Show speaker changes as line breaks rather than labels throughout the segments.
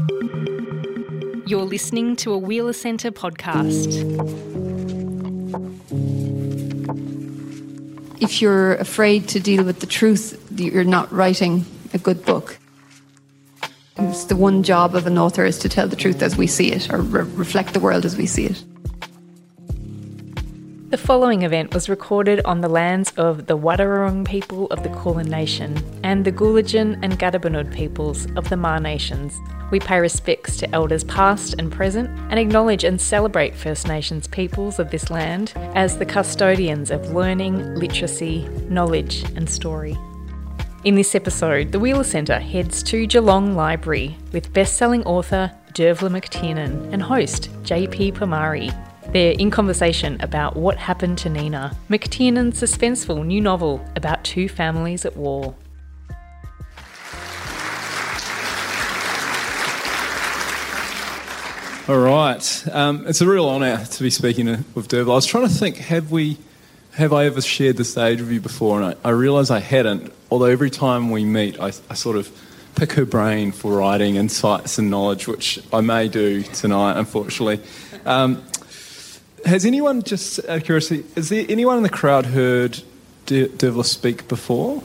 You're listening to a Wheeler Centre podcast.
If you're afraid to deal with the truth, you're not writing a good book. It's the one job of an author is to tell the truth as we see it, or reflect the world as we see it.
The following event was recorded on the lands of the Wadawurrung people of the Kulin Nation and the Gulidjan and Gadabanud peoples of the Maar Nations. We pay respects to elders past and present and acknowledge and celebrate First Nations peoples of this land as the custodians of learning, literacy, knowledge and story. In this episode, the Wheeler Centre heads to Geelong Library with best-selling author Dervla McTiernan and host JP Pomari. They're in conversation about what happened to Nina, McTiernan's suspenseful new novel about two families at war.
All right. It's a real honour to be speaking with Dervla. I was trying to think, have I ever shared the stage with you before? And I realise I hadn't, although every time we meet, I sort of pick her brain for writing insights and knowledge, which I may do tonight, unfortunately. Has anyone, just out of curiosity, is there anyone in the crowd heard Dervla speak before?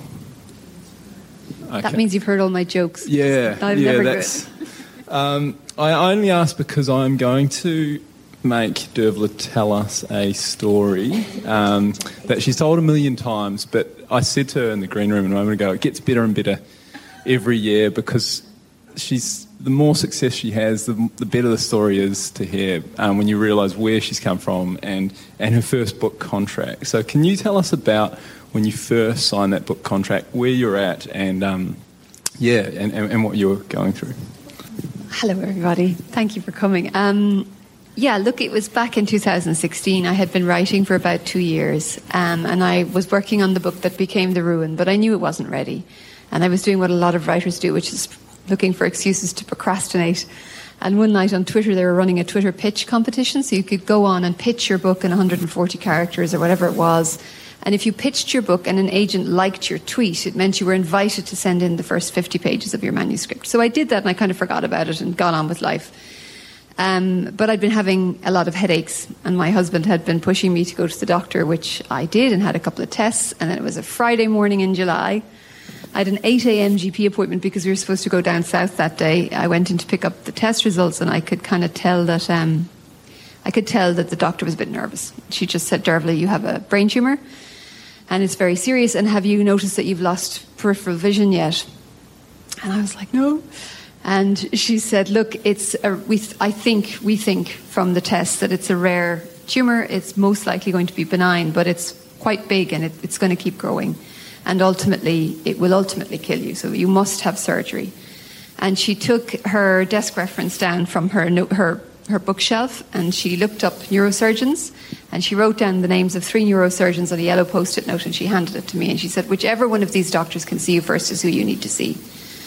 Okay.
That means you've heard all my jokes.
Yeah,
Never
that's... I only ask because I'm going to make Dervla tell us a story that she's told 1 million times, but I said to her in the green room a moment ago, it gets better and better every year because the more success she has, the better the story is to hear when you realise where she's come from and her first book contract. So can you tell us about when you first signed that book contract, where you're at and what you were going through?
Hello, everybody. Thank you for coming. It was back in 2016. I had been writing for about 2 years and I was working on the book that became The Ruin, but I knew it wasn't ready. And I was doing what a lot of writers do, which is looking for excuses to procrastinate. And one night on Twitter, they were running a Twitter pitch competition, so you could go on and pitch your book in 140 characters or whatever it was. And if you pitched your book and an agent liked your tweet, it meant you were invited to send in the first 50 pages of your manuscript. So I did that and I kind of forgot about it and got on with life. But I'd been having a lot of headaches and my husband had been pushing me to go to the doctor, which I did and had a couple of tests. And then it was a Friday morning in July. I had an 8 a.m. GP appointment because we were supposed to go down south that day. I went in to pick up the test results and I could kind of tell that the doctor was a bit nervous. She just said, Dervla, you have a brain tumour and it's very serious, and have you noticed that you've lost peripheral vision yet? And I was like, no. And she said, look, we think from the test that it's a rare tumour. It's most likely going to be benign, but it's quite big and it's going to keep growing. And it will ultimately kill you. So you must have surgery. And she took her desk reference down from her bookshelf and she looked up neurosurgeons and she wrote down the names of 3 neurosurgeons on a yellow post-it note and she handed it to me and she said, whichever one of these doctors can see you first is who you need to see.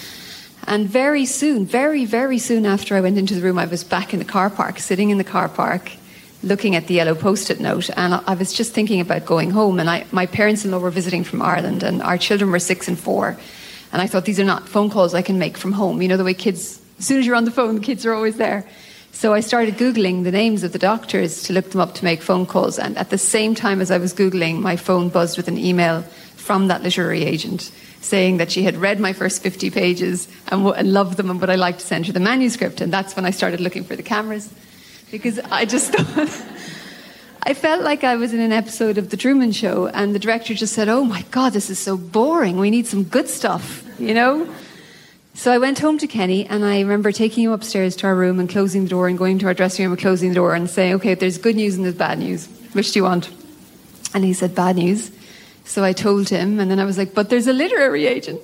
And very soon, very, very soon after I went into the room, I was back in the car park, sitting in the car park, looking at the yellow post-it note, and I was just thinking about going home. And my parents-in-law were visiting from Ireland, and our children were 6 and 4. And I thought, these are not phone calls I can make from home. You know the way kids, as soon as you're on the phone, the kids are always there. So I started Googling the names of the doctors to look them up to make phone calls. And at the same time as I was Googling, my phone buzzed with an email from that literary agent saying that she had read my first 50 pages and loved them and would I like to send her the manuscript. And that's when I started looking for the cameras. Because I just thought, I felt like I was in an episode of The Truman Show and the director just said, oh my God, this is so boring. We need some good stuff, you know? So I went home to Kenny and I remember taking him upstairs to our room and closing the door and going to our dressing room and closing the door and saying, okay, there's good news and there's bad news. Which do you want? And he said, bad news. So I told him and then I was like, but there's a literary agent.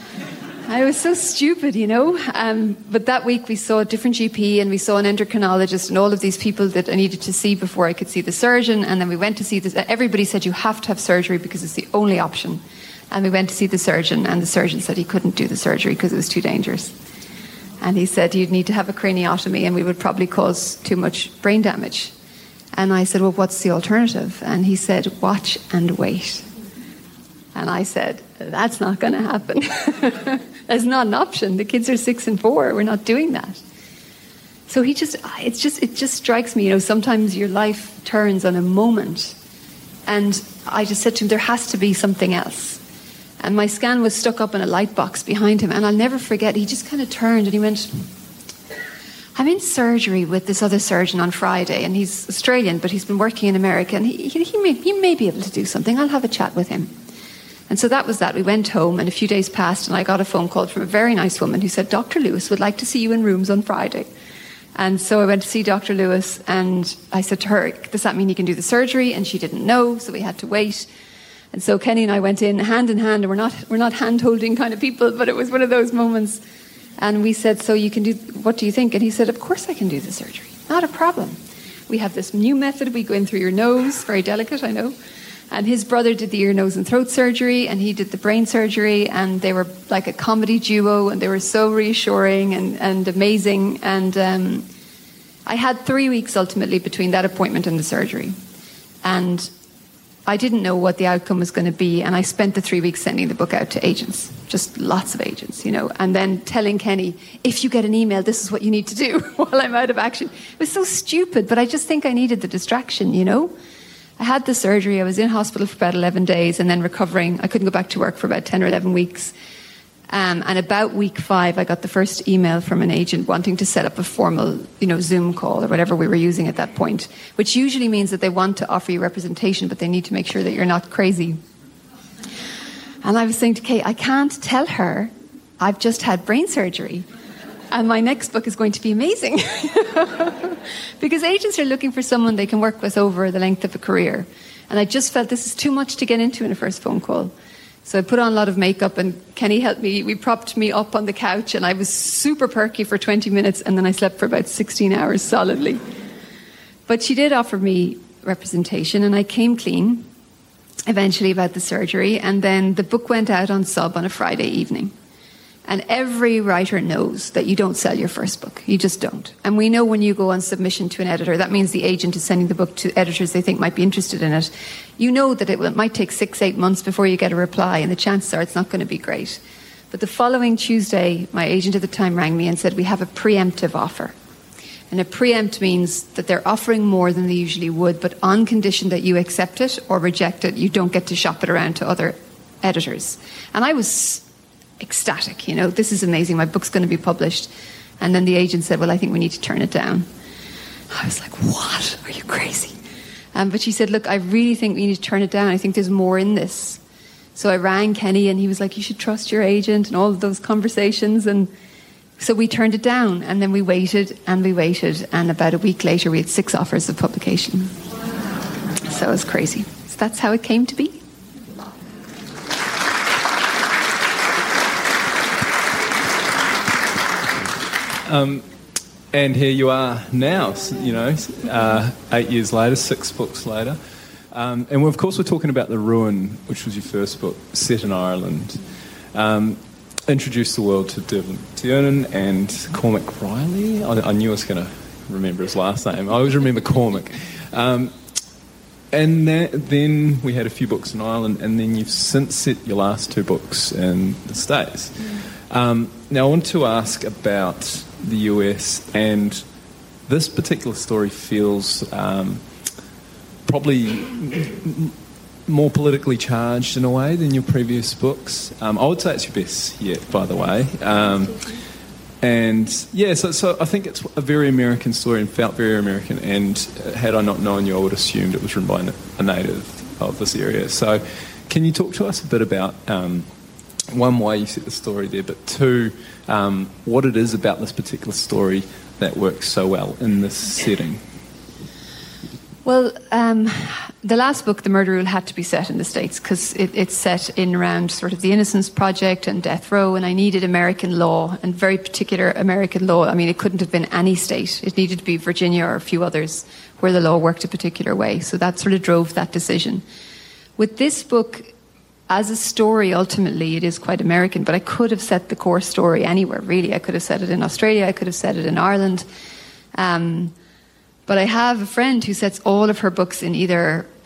I was so stupid, you know. But that week we saw a different GP and we saw an endocrinologist and all of these people that I needed to see before I could see the surgeon. And then we went to see this. Everybody said you have to have surgery because it's the only option. And we went to see the surgeon and the surgeon said he couldn't do the surgery because it was too dangerous. And he said you'd need to have a craniotomy and we would probably cause too much brain damage. And I said, well, what's the alternative? And he said, watch and wait. And I said, that's not going to happen. That's not an option. The kids are 6 and 4. We're not doing that. So it just strikes me, sometimes your life turns on a moment. And I just said to him, there has to be something else. And my scan was stuck up in a light box behind him. And I'll never forget, he just kind of turned and he went, I'm in surgery with this other surgeon on Friday. And he's Australian, but he's been working in America. And he may be able to do something. I'll have a chat with him. And so that was that. We went home and a few days passed and I got a phone call from a very nice woman who said, Dr. Lewis would like to see you in rooms on Friday. And so I went to see Dr. Lewis and I said to her, does that mean you can do the surgery? And she didn't know, so we had to wait. And so Kenny and I went in hand, and we're not hand-holding kind of people, but it was one of those moments. And we said, so you can do, what do you think? And he said, of course I can do the surgery. Not a problem. We have this new method. We go in through your nose, very delicate, I know. And his brother did the ear, nose and throat surgery, and he did the brain surgery, and they were like a comedy duo, and they were so reassuring and amazing. And I had 3 weeks ultimately between that appointment and the surgery. And I didn't know what the outcome was going to be, and I spent the 3 weeks sending the book out to agents, just lots of agents, and then telling Kenny, if you get an email, this is what you need to do while I'm out of action. It was so stupid, but I just think I needed the distraction, I had the surgery. I was in hospital for about 11 days and then recovering. I couldn't go back to work for about 10 or 11 weeks. And about week 5, I got the first email from an agent wanting to set up a formal, Zoom call or whatever we were using at that point, which usually means that they want to offer you representation, but they need to make sure that you're not crazy. And I was saying to Kate, I can't tell her I've just had brain surgery and my next book is going to be amazing. Because agents are looking for someone they can work with over the length of a career. And I just felt this is too much to get into in a first phone call. So I put on a lot of makeup and Kenny helped me. We propped me up on the couch and I was super perky for 20 minutes and then I slept for about 16 hours solidly. But she did offer me representation and I came clean eventually about the surgery. And then the book went out on Sub on a Friday evening. And every writer knows that you don't sell your first book. You just don't. And we know when you go on submission to an editor, that means the agent is sending the book to editors they think might be interested in it. You know that it might take 6-8 months before you get a reply, and the chances are it's not going to be great. But the following Tuesday, my agent at the time rang me and said, we have a preemptive offer. And a preempt means that they're offering more than they usually would, but on condition that you accept it or reject it, you don't get to shop it around to other editors. And I was ecstatic, this is amazing, my book's going to be published. And then the agent said, well, I think we need to turn it down. I was like, what? Are you crazy? But she said, look, I really think we need to turn it down. I think there's more in this. So I rang Kenny and he was like, you should trust your agent, and all of those conversations. And so we turned it down, and then we waited, and about a week later we had 6 offers of publication. So it was crazy. So that's how it came to be.
And here you are now, 8 years later, 6 books later. And of course we're talking about The Ruin, which was your first book, set in Ireland. Introduced the world to Dermot Tiernan and Cormac Riley. I knew I was going to remember his last name. I always remember Cormac. And then we had a few books in Ireland, and then you've since set your last 2 books in the States. Now I want to ask about the US, and this particular story feels probably more politically charged in a way than your previous books. I would say it's your best yet, by the way. So I think it's a very American story and felt very American, and had I not known you, I would have assumed it was written by a native of this area. So can you talk to us a bit about one, why you set the story there, but 2, what it is about this particular story that works so well in this setting?
Well, the last book, The Murder Rule, had to be set in the States because it's set in around sort of the Innocence Project and death row, and I needed American law, and very particular American law. I mean, it couldn't have been any state. It needed to be Virginia or a few others where the law worked a particular way. So that sort of drove that decision. With this book, as a story, ultimately, it is quite American, but I could have set the core story anywhere, really. I could have set it in Australia, I could have set it in Ireland. But I have a friend who sets all of her books in either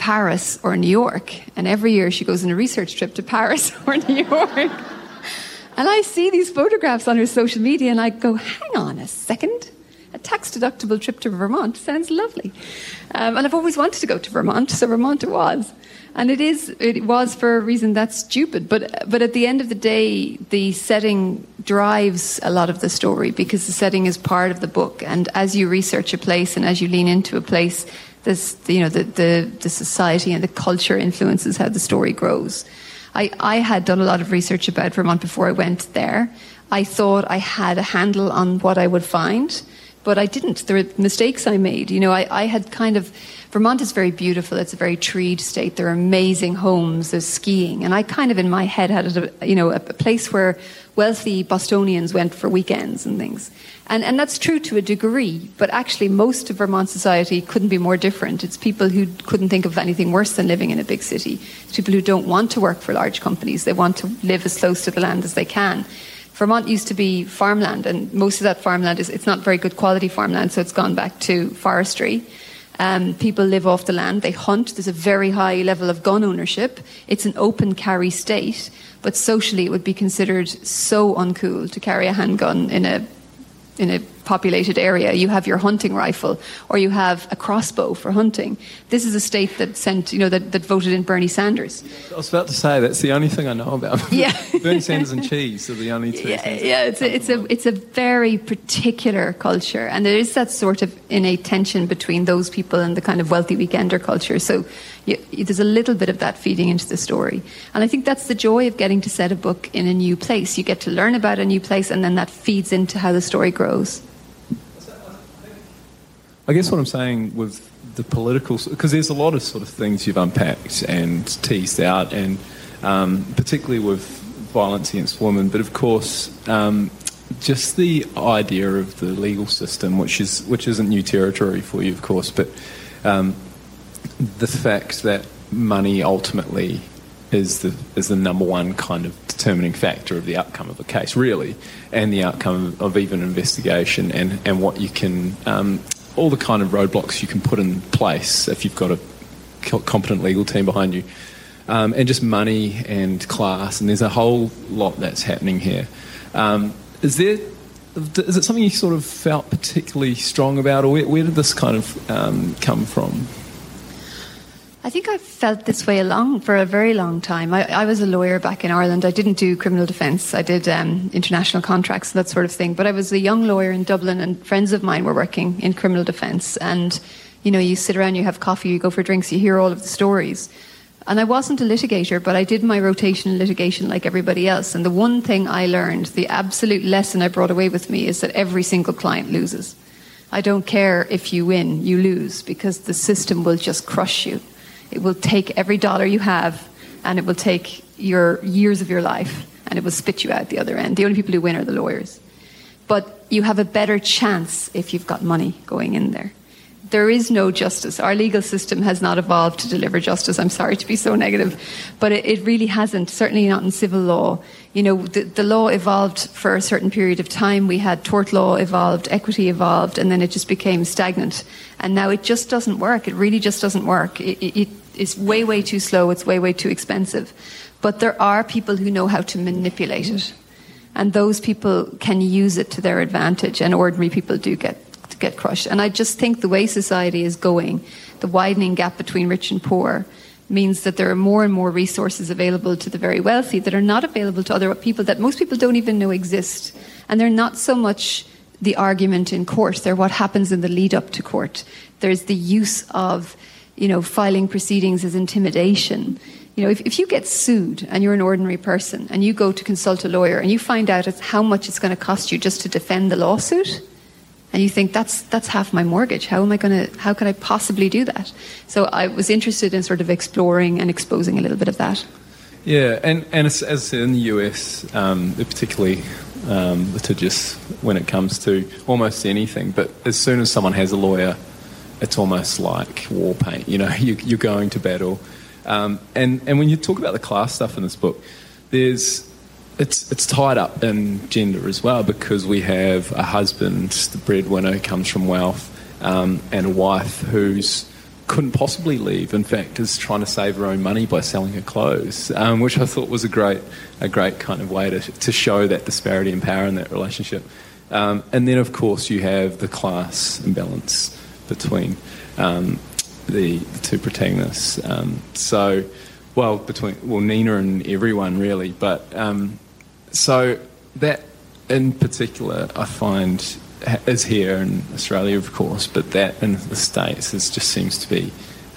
Paris or New York. And every year she goes on a research trip to Paris or New York. And I see these photographs on her social media and I go, hang on a second. A tax-deductible trip to Vermont sounds lovely. And I've always wanted to go to Vermont, so Vermont it was. And it was for a reason that's stupid. But at the end of the day, the setting drives a lot of the story because the setting is part of the book. And as you research a place and as you lean into a place, this, the society and the culture influences how the story grows. I had done a lot of research about Vermont before I went there. I thought I had a handle on what I would find, but I didn't. There were mistakes I made. I had Vermont is very beautiful. It's a very treed state. There are amazing homes. There's skiing. And I kind of in my head had a place where wealthy Bostonians went for weekends and things. And that's true to a degree, but actually most of Vermont society couldn't be more different. It's people who couldn't think of anything worse than living in a big city. It's people who don't want to work for large companies. They want to live as close to the land as they can. Vermont used to be farmland, and most of that farmland it's not very good quality farmland, so it's gone back to forestry. People live off the land, they hunt, there's a very high level of gun ownership. It's an open carry state, but socially it would be considered so uncool to carry a handgun in a populated area. You have your hunting rifle or you have a crossbow for hunting. This is a state that that voted in Bernie Sanders.
I was about to say that's the only thing I know about.
Yeah.
Bernie Sanders and cheese are the only two things.
Yeah, it's a very particular culture, and there is that sort of innate tension between those people and the kind of wealthy weekender culture. So there's a little bit of that feeding into the story. And I think that's the joy of getting to set a book in a new place. You get to learn about a new place, and then that feeds into how the story grows.
I guess what I'm saying with the political, because there's a lot of sort of things you've unpacked and teased out, and particularly with violence against women, but of course just the idea of the legal system, which isn't new territory for you, of course, but the fact that money ultimately is the number one kind of determining factor of the outcome of a case, really, and the outcome of even an investigation, and what you can, all the kind of roadblocks you can put in place if you've got a competent legal team behind you, and just money and class, and there's a whole lot that's happening here. Is it something you sort of felt particularly strong about, or where did this kind of come from?
I think I've felt this way for a very long time. I was a lawyer back in Ireland. I didn't do criminal defence. I did international contracts, that sort of thing. But I was a young lawyer in Dublin, and friends of mine were working in criminal defence. And, you sit around, you have coffee, you go for drinks, you hear all of the stories. And I wasn't a litigator, but I did my rotation in litigation like everybody else. And the one thing I learned, the absolute lesson I brought away with me, is that every single client loses. I don't care if you win, you lose, because the system will just crush you. It will take every dollar you have, and it will take your years of your life, and it will spit you out the other end. The only people who win are the lawyers. But you have a better chance if you've got money going in there. There is no justice. Our legal system has not evolved to deliver justice. I'm sorry to be so negative, but it really hasn't, certainly not in civil law. The law evolved for a certain period of time. We had tort law evolved, equity evolved, and then it just became stagnant. And now it just doesn't work. It really just doesn't work. It's way, way too slow. It's way, way too expensive. But there are people who know how to manipulate it. And those people can use it to their advantage, and ordinary people do get crushed. And I just think the way society is going, the widening gap between rich and poor, means that there are more and more resources available to the very wealthy that are not available to other people that most people don't even know exist. And they're not so much the argument in court, they're what happens in the lead up to court. There's the use of, filing proceedings as intimidation. If you get sued and you're an ordinary person and you go to consult a lawyer and you find out how much it's going to cost you just to defend the lawsuit, and you think that's half my mortgage. How could I possibly do that? So I was interested in sort of exploring and exposing a little bit of that.
Yeah, and as I said, in the US, they're particularly litigious when it comes to almost anything. But as soon as someone has a lawyer, it's almost like war paint. You're going to battle. And when you talk about the class stuff in this book, It's tied up in gender as well, because we have a husband, the breadwinner, who comes from wealth, and a wife who's couldn't possibly leave, in fact, is trying to save her own money by selling her clothes, which I thought was a great kind of way to show that disparity in power in that relationship. And then, of course, you have the class imbalance between the two protagonists. Between Nina and everyone, really. But so that, in particular, I find is here in Australia, of course, but that in the States just seems to be,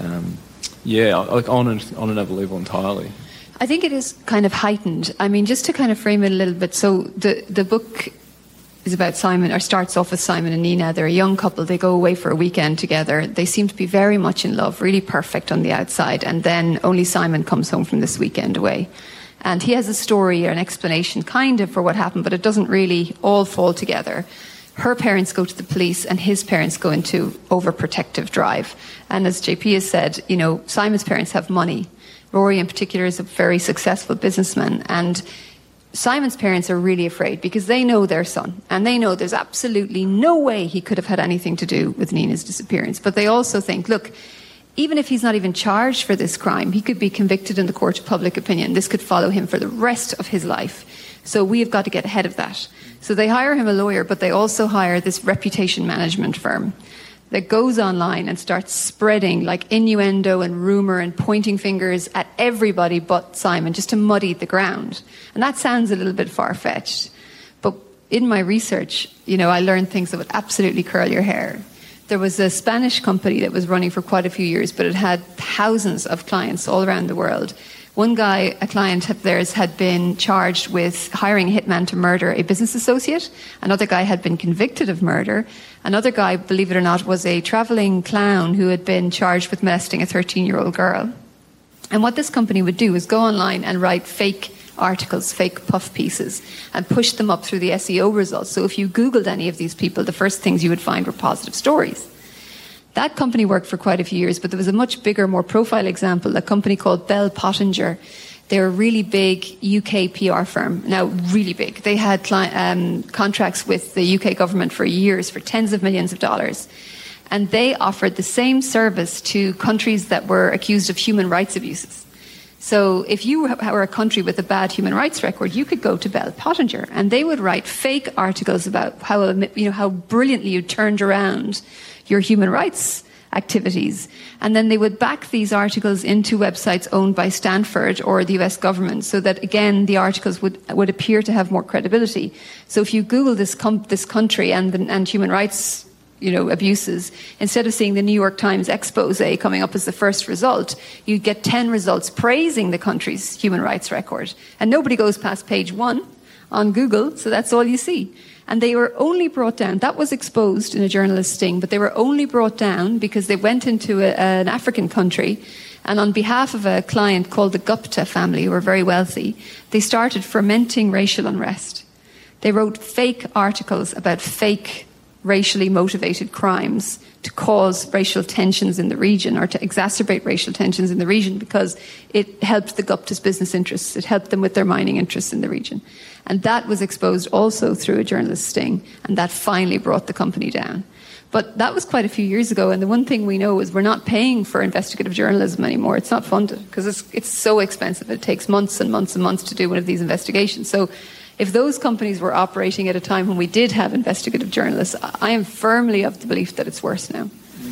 like on another level entirely.
I think it is kind of heightened. I mean, just to kind of frame it a little bit, so the book is about Simon, or starts off with Simon and Nina. They're a young couple. They go away for a weekend together. They seem to be very much in love, really perfect on the outside. And then only Simon comes home from this weekend away. And he has a story or an explanation kind of for what happened, but it doesn't really all fall together. Her parents go to the police and his parents go into overprotective drive. And as JP has said, Simon's parents have money. Rory in particular is a very successful businessman, and Simon's parents are really afraid because they know their son and they know there's absolutely no way he could have had anything to do with Nina's disappearance. But they also think, look, even if he's not even charged for this crime, he could be convicted in the court of public opinion. This could follow him for the rest of his life. So we have got to get ahead of that. So they hire him a lawyer, but they also hire this reputation management firm that goes online and starts spreading like innuendo and rumour and pointing fingers at everybody but Simon, just to muddy the ground. And that sounds a little bit far-fetched. But in my research, I learned things that would absolutely curl your hair. There was a Spanish company that was running for quite a few years, but it had thousands of clients all around the world. One guy, a client of theirs, had been charged with hiring a hitman to murder a business associate. Another guy had been convicted of murder. Another guy, believe it or not, was a travelling clown who had been charged with molesting a 13-year-old girl. And what this company would do is go online and write fake articles, fake puff pieces, and push them up through the SEO results. So if you Googled any of these people, the first things you would find were positive stories. That company worked for quite a few years, but there was a much bigger, more profile example, a company called Bell Pottinger. They're a really big UK PR firm, now really big. They had contracts with the UK government for years, for tens of millions of dollars. And they offered the same service to countries that were accused of human rights abuses. So if you were a country with a bad human rights record, you could go to Bell Pottinger and they would write fake articles about how brilliantly you turned around your human rights activities. And then they would back these articles into websites owned by Stanford or the US government so that, again, the articles would appear to have more credibility. So if you Google this country and human rights abuses, instead of seeing the New York Times expose coming up as the first result, you get 10 results praising the country's human rights record. And nobody goes past page 1 on Google, so that's all you see. And they were only brought down, that was exposed in a journalist sting, but they were only brought down because they went into an African country and on behalf of a client called the Gupta family, who were very wealthy, they started fermenting racial unrest. They wrote fake articles about fake racially motivated crimes to cause racial tensions in the region or to exacerbate racial tensions in the region because it helped the Gupta's business interests. It helped them with their mining interests in the region. And that was exposed also through a journalist sting, and that finally brought the company down. But that was quite a few years ago, and the one thing we know is we're not paying for investigative journalism anymore. It's not funded because it's so expensive. It takes months and months and months to do one of these investigations. So if those companies were operating at a time when we did have investigative journalists, I am firmly of the belief that it's worse now.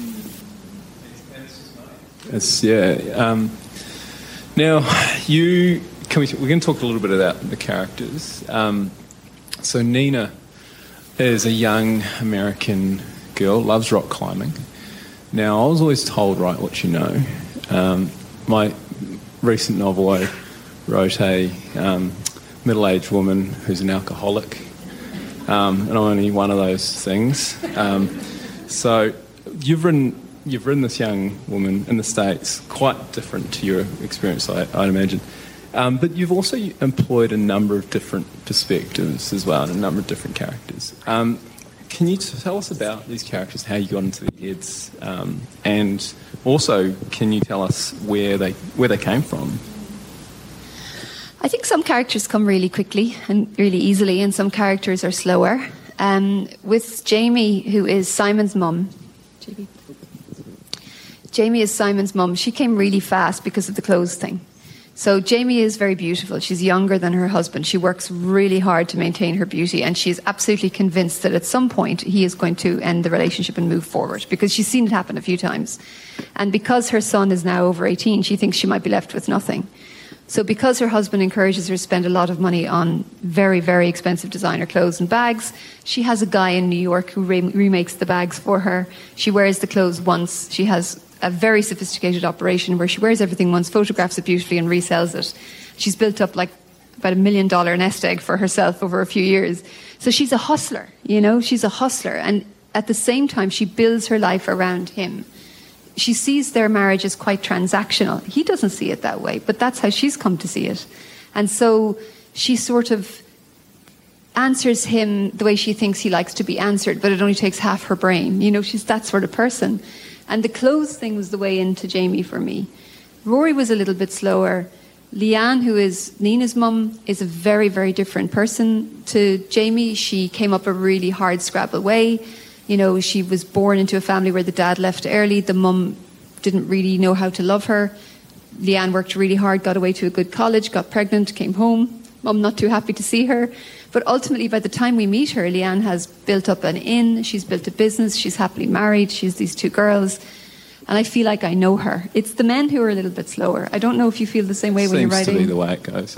Now, we're going to talk a little bit about the characters. So Nina is a young American girl, loves rock climbing. Now, I was always told, write what you know. My recent novel, I wrote a middle-aged woman who's an alcoholic, and I'm only one of those things. So you've written this young woman in the States, quite different to your experience, I'd imagine. But you've also employed a number of different perspectives as well, and a number of different characters. Can you tell us about these characters, how you got into their heads, and also can you tell us where they came from?
I think some characters come really quickly and really easily, and some characters are slower. With Jamie, who is Simon's mum, Jamie is Simon's mum. She came really fast because of the clothes thing. So Jamie is very beautiful. She's younger than her husband. She works really hard to maintain her beauty, and she is absolutely convinced that at some point he is going to end the relationship and move forward, because she's seen it happen a few times. And because her son is now over 18, she thinks she might be left with nothing. So because her husband encourages her to spend a lot of money on very, very expensive designer clothes and bags, she has a guy in New York who remakes the bags for her. She wears the clothes once. She has a very sophisticated operation where she wears everything once, photographs it beautifully and resells it. She's built up like about $1 million nest egg for herself over a few years. So she's a hustler, you know, she's a hustler. And at the same time, she builds her life around him. She sees their marriage as quite transactional. He doesn't see it that way, but that's how she's come to see it. And so she sort of answers him the way she thinks he likes to be answered, but it only takes half her brain. You know, she's that sort of person. And the clothes thing was the way into Jamie for me. Rory was a little bit slower. Leanne, who is Nina's mum, is a very, very different person to Jamie. She came up a really hard scrabble way. You know, she was born into a family where the dad left early. The mum didn't really know how to love her. Leanne worked really hard, got away to a good college, got pregnant, came home. Mum not too happy to see her. But ultimately, by the time we meet her, Leanne has built up an inn, she's built a business, she's happily married, she has these 2 girls. And I feel like I know her. It's the men who are a little bit slower. I don't know if you feel the same way when you're writing.
Seems to be the way it goes.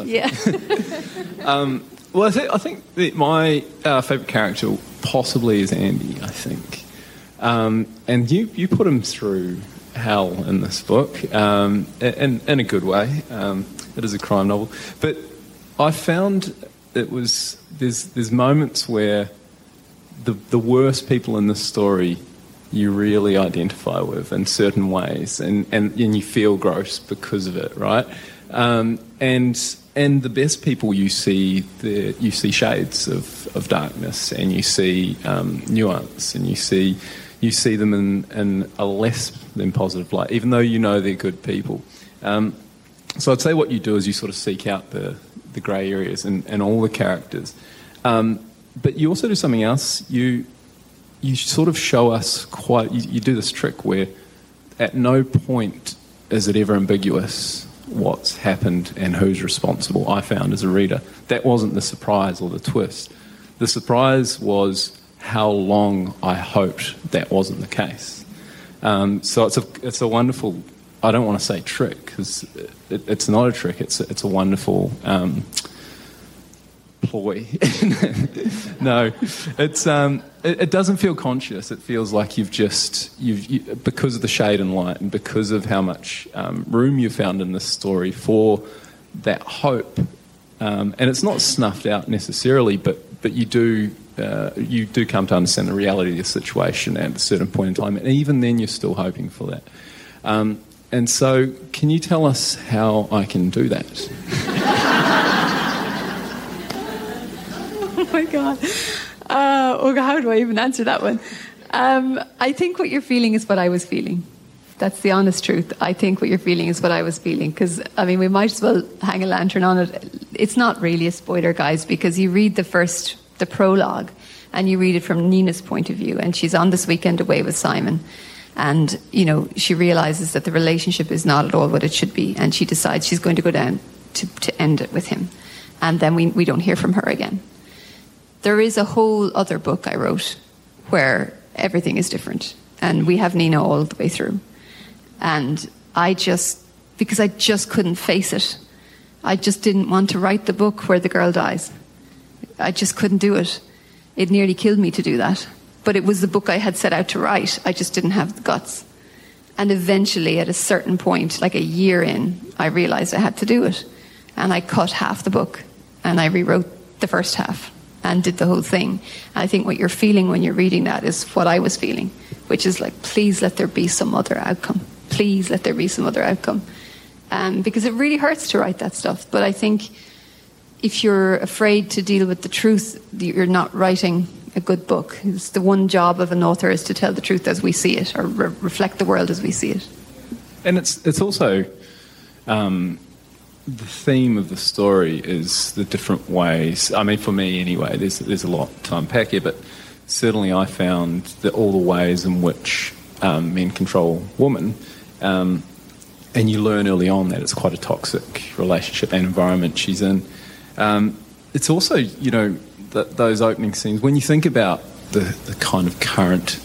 Yeah.
Well, I think that my favourite character possibly is Andy, I think. And you put him through hell in this book, in a good way. It is a crime novel. But I found there's moments where the worst people in this story you really identify with in certain ways, and you feel gross because of it, right? And the best people you see shades of darkness, and you see nuance, and you see them in a less than positive light, even though you know they're good people. So I'd say what you do is you sort of seek out the grey areas and all the characters. But you also do something else. You sort of show us you do this trick where at no point is it ever ambiguous what's happened and who's responsible, I found as a reader. That wasn't the surprise or the twist. The surprise was how long I hoped that wasn't the case. So it's a wonderful, I don't want to say trick, because it's not a trick, it's a wonderful ploy. No, it doesn't feel conscious. It feels like you've because of the shade and light, and because of how much room you found in this story for that hope. And it's not snuffed out necessarily, but you do come to understand the reality of the situation at a certain point in time, and even then you're still hoping for that. And so, can you tell us how I can do that?
Oh my God. How do I even answer that one? I think what you're feeling is what I was feeling. That's the honest truth. I think what you're feeling is what I was feeling. Because, I mean, we might as well hang a lantern on it. It's not really a spoiler, guys, because you read the prologue, and you read it from Nina's point of view. And she's on this weekend away with Simon. And, you know, she realises that the relationship is not at all what it should be. And she decides she's going to go down to end it with him. And then we don't hear from her again. There is a whole other book I wrote where everything is different. And we have Nina all the way through. And because I just couldn't face it, I just didn't want to write the book where the girl dies. I just couldn't do it. It nearly killed me to do that. But it was the book I had set out to write. I just didn't have the guts. And eventually, at a certain point, like a year in, I realised I had to do it. And I cut half the book, and I rewrote the first half and did the whole thing. And I think what you're feeling when you're reading that is what I was feeling, which is like, please let there be some other outcome. Please let there be some other outcome. Because it really hurts to write that stuff. But I think if you're afraid to deal with the truth, you're not writing a good book. It's the one job of an author is to tell the truth as we see it, or reflect the world as we see it.
And it's also the theme of the story is the different ways. I mean, for me anyway, there's a lot to unpack here, but certainly I found that all the ways in which men control women, And you learn early on that it's quite a toxic relationship and environment she's in. It's also, those opening scenes, when you think about the kind of current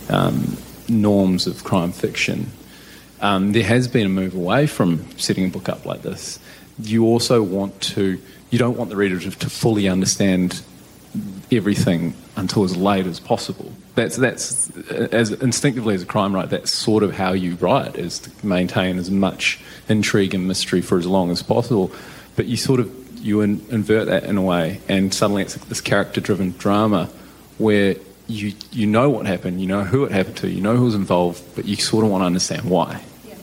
norms of crime fiction, there has been a move away from setting a book up like this. You also you don't want the reader to fully understand everything until as late as possible. That's as instinctively as a crime writer, that's sort of how you write, is to maintain as much intrigue and mystery for as long as possible. But you invert that in a way, and suddenly it's this character-driven drama where you know what happened, you know who it happened to, you know who's involved, but you sort of want to understand why.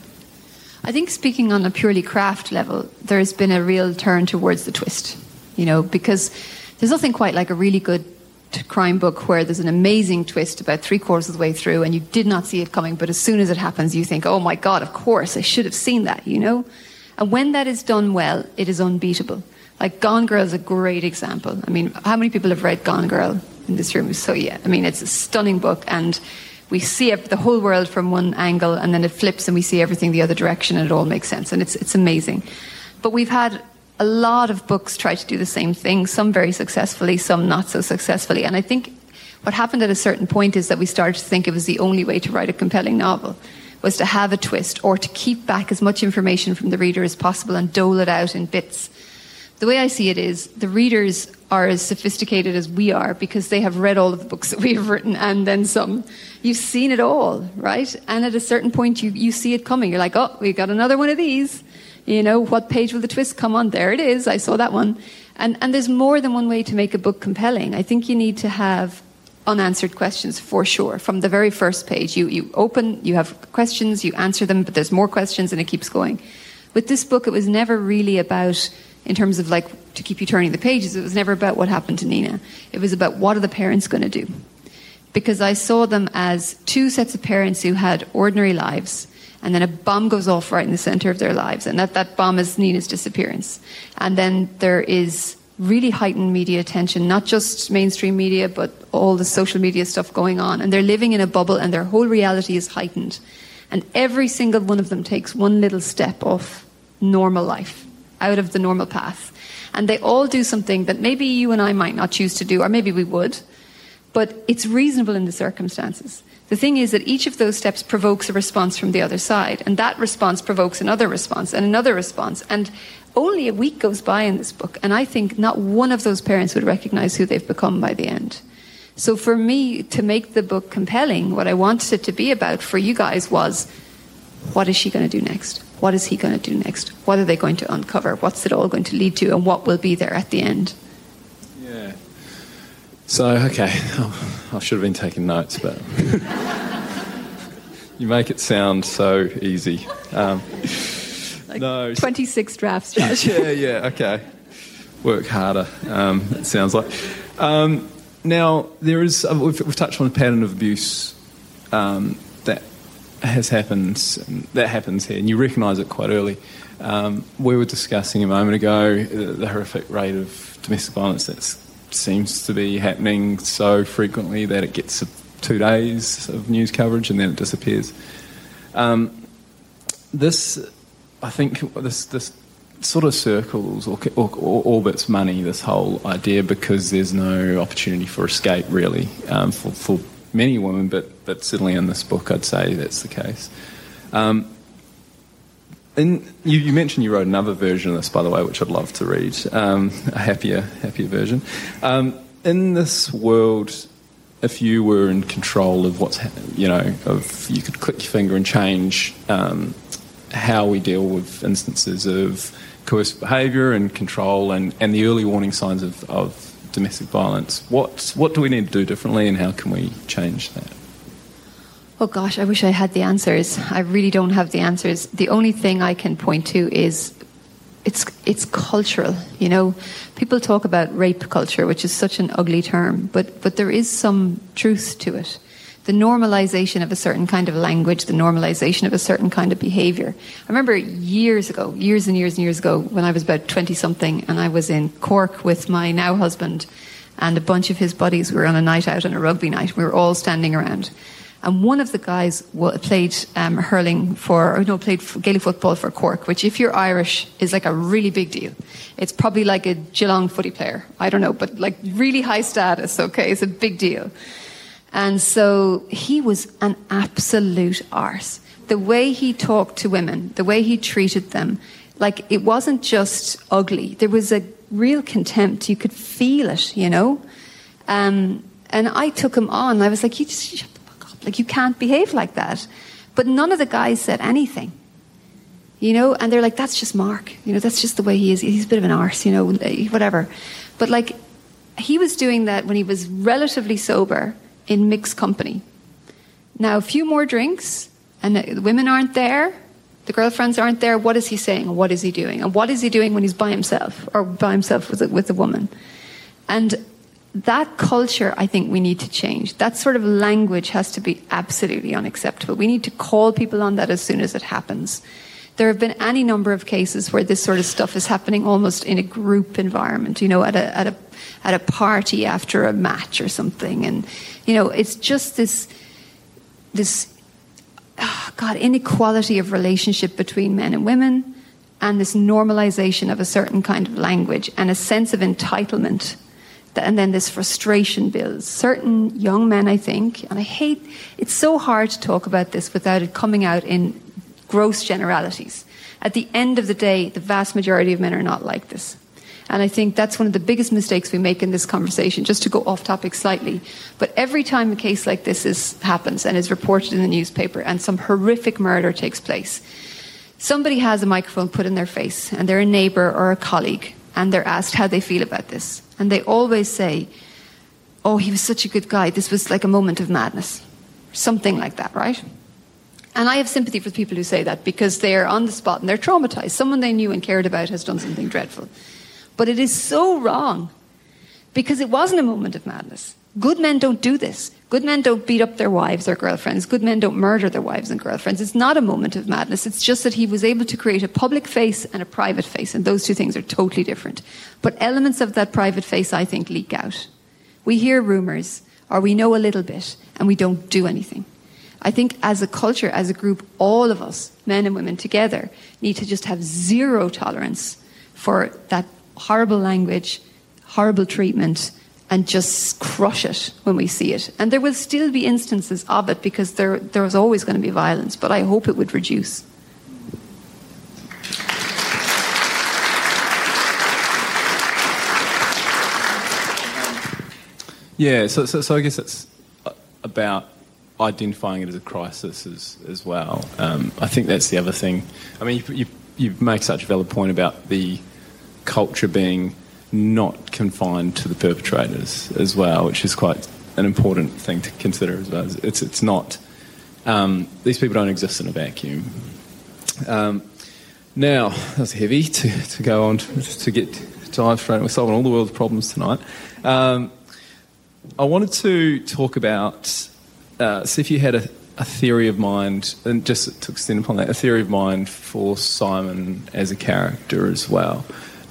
I think, speaking on a purely craft level, there's been a real turn towards the twist, because there's nothing quite like a really good crime book where there's an amazing twist about 3/4 of the way through and you did not see it coming, but as soon as it happens you think, oh my God, of course, I should have seen that, And when that is done well, it is unbeatable. Like Gone Girl is a great example. I mean, how many people have read Gone Girl in this room? So yeah, I mean, it's a stunning book, and we see the whole world from one angle, and then it flips and we see everything the other direction, and it all makes sense, and it's amazing. But we've had a lot of books try to do the same thing, some very successfully, some not so successfully. And I think what happened at a certain point is that we started to think it was the only way to write a compelling novel, was to have a twist or to keep back as much information from the reader as possible and dole it out in bits. The way I see it is the readers are as sophisticated as we are because they have read all of the books that we have written and then some. You've seen it all, right? And at a certain point you see it coming. You're like, oh, we've got another one of these. What page will the twist come on? There it is. I saw that one. And there's more than one way to make a book compelling. I think you need to have unanswered questions for sure. From the very first page, you open, you have questions, you answer them, but there's more questions and it keeps going. With this book, it was never really about, in terms of like to keep you turning the pages, it was never about what happened to Nina. It was about what are the parents going to do? Because I saw them as two sets of parents who had ordinary lives, and then a bomb goes off right in the center of their lives, and that bomb is Nina's disappearance. And then there is really heightened media attention, not just mainstream media, but all the social media stuff going on. And they're living in a bubble, and their whole reality is heightened. And every single one of them takes one little step off normal life, out of the normal path. And they all do something that maybe you and I might not choose to do, or maybe we would, but it's reasonable in the circumstances. The thing is that each of those steps provokes a response from the other side, and that response provokes another response and another response. And only a week goes by in this book, and I think not one of those parents would recognize who they've become by the end. So for me, to make the book compelling, what I wanted it to be about for you guys was, what is she going to do next? What is he going to do next? What are they going to uncover? What's it all going to lead to? And what will be there at the end?
Yeah. So, okay, I should have been taking notes, but you make it sound so easy. No,
26 drafts, Josh.
yeah, okay. Work harder, it sounds like. Now, there is, we've touched on a pattern of abuse that happens here, and you recognise it quite early. We were discussing a moment ago the horrific rate of domestic violence that seems to be happening so frequently that it gets 2 days of news coverage and then it disappears. This sort of circles or orbits money, this whole idea, because there's no opportunity for escape really for many women, but certainly in this book I'd say that's the case. And you mentioned you wrote another version of this, by the way, which I'd love to read, a happier version. In this world, if you were in control of you could click your finger and change how we deal with instances of coercive behaviour and control and the early warning signs of domestic violence, what do we need to do differently, and how can we change that?
Oh gosh, I wish I had the answers. I really don't have the answers. The only thing I can point to is it's cultural. People talk about rape culture, which is such an ugly term, but there is some truth to it. The normalization of a certain kind of language, the normalization of a certain kind of behavior. I remember years and years ago, when I was about 20-something, and I was in Cork with my now husband and a bunch of his buddies. We were on a night out, on a rugby night. We were all standing around. And one of the guys played played Gaelic football for Cork, which if you're Irish is like a really big deal. It's probably like a Geelong footy player. I don't know, but like really high status, okay? It's a big deal. And so he was an absolute arse. The way he talked to women, the way he treated them, like it wasn't just ugly. There was a real contempt. You could feel it, you know? And I took him on. I was like, you just shut the fuck up. Like, you can't behave like that. But none of the guys said anything, you know? And they're like, that's just Mark. You know, that's just the way he is. He's a bit of an arse, you know, whatever. But like, he was doing that when he was relatively sober in mixed company. Now, a few more drinks, and the women aren't there, the girlfriends aren't there. What is he saying? And what is he doing? And what is he doing when he's by himself, or by himself with a woman? And that culture, I think we need to change. That sort of language has to be absolutely unacceptable. We need to call people on that as soon as it happens. There have been any number of cases where this sort of stuff is happening almost in a group environment, you know, at a party after a match or something. And, you know, it's just this inequality of relationship between men and women, and this normalization of a certain kind of language and a sense of entitlement. And then this frustration builds. Certain young men, I think, and it's so hard to talk about this without it coming out in gross generalities. At the end of the day, the vast majority of men are not like this. And I think that's one of the biggest mistakes we make in this conversation, just to go off topic slightly. But every time a case like this happens and is reported in the newspaper and some horrific murder takes place, somebody has a microphone put in their face and they're a neighbour or a colleague and they're asked how they feel about this. And they always say, oh, he was such a good guy. This was like a moment of madness. Something like that, right? And I have sympathy for people who say that because they're on the spot and they're traumatised. Someone they knew and cared about has done something dreadful. But it is so wrong because it wasn't a moment of madness. Good men don't do this. Good men don't beat up their wives or girlfriends. Good men don't murder their wives and girlfriends. It's not a moment of madness. It's just that he was able to create a public face and a private face, and those two things are totally different. But elements of that private face, I think, leak out. We hear rumours, or we know a little bit, and we don't do anything. I think as a culture, as a group, all of us, men and women together, need to just have zero tolerance for that horrible language, horrible treatment, and just crush it when we see it. And there will still be instances of it because there's always going to be violence, but I hope it would reduce.
Yeah, so I guess it's about identifying it as a crisis as well. I think that's the other thing. I mean, you make such a valid point about the culture being not confined to the perpetrators as well, which is quite an important thing to consider as well. It's not... these people don't exist in a vacuum. Now, that's heavy to go on to dive straight. We're solving all the world's problems tonight. I wanted to talk about... see if you had a theory of mind, and just to extend upon that, a theory of mind for Simon as a character as well.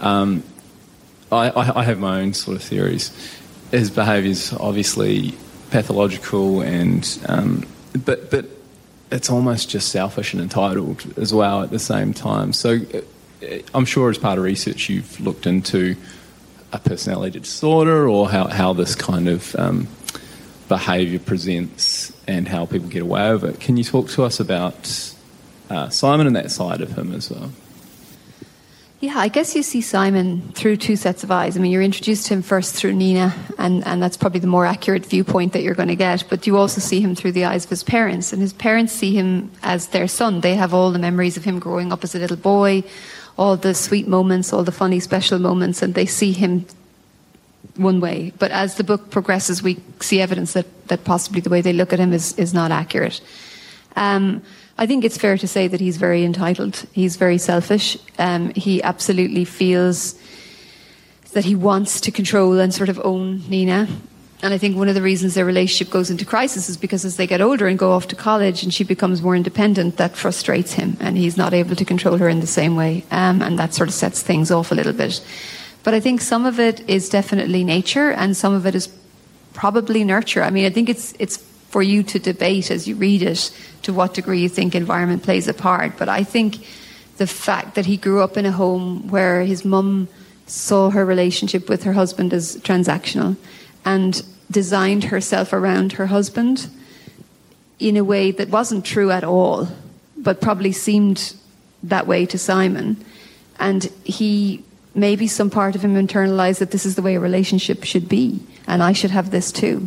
I have my own sort of theories. His behaviour's obviously pathological, and but it's almost just selfish and entitled as well at the same time. So I'm sure as part of research you've looked into a personality disorder, or how this kind of behaviour presents and how people get away with it. Can you talk to us about Simon and that side of him as well?
Yeah, I guess you see Simon through two sets of eyes. I mean, you're introduced to him first through Nina, and that's probably the more accurate viewpoint that you're going to get, but you also see him through the eyes of his parents, and his parents see him as their son. They have all the memories of him growing up as a little boy, all the sweet moments, all the funny special moments, and they see him one way. But as the book progresses, we see evidence that possibly the way they look at him is not accurate. I think it's fair to say that he's very entitled. He's very selfish. He absolutely feels that he wants to control and sort of own Nina. And I think one of the reasons their relationship goes into crisis is because as they get older and go off to college and she becomes more independent, that frustrates him and he's not able to control her in the same way. And that sort of sets things off a little bit. But I think some of it is definitely nature and some of it is probably nurture. I mean, I think it's for you to debate as you read it to what degree you think environment plays a part. But I think the fact that he grew up in a home where his mum saw her relationship with her husband as transactional and designed herself around her husband in a way that wasn't true at all, but probably seemed that way to Simon. And he, maybe some part of him internalized that this is the way a relationship should be, and I should have this too.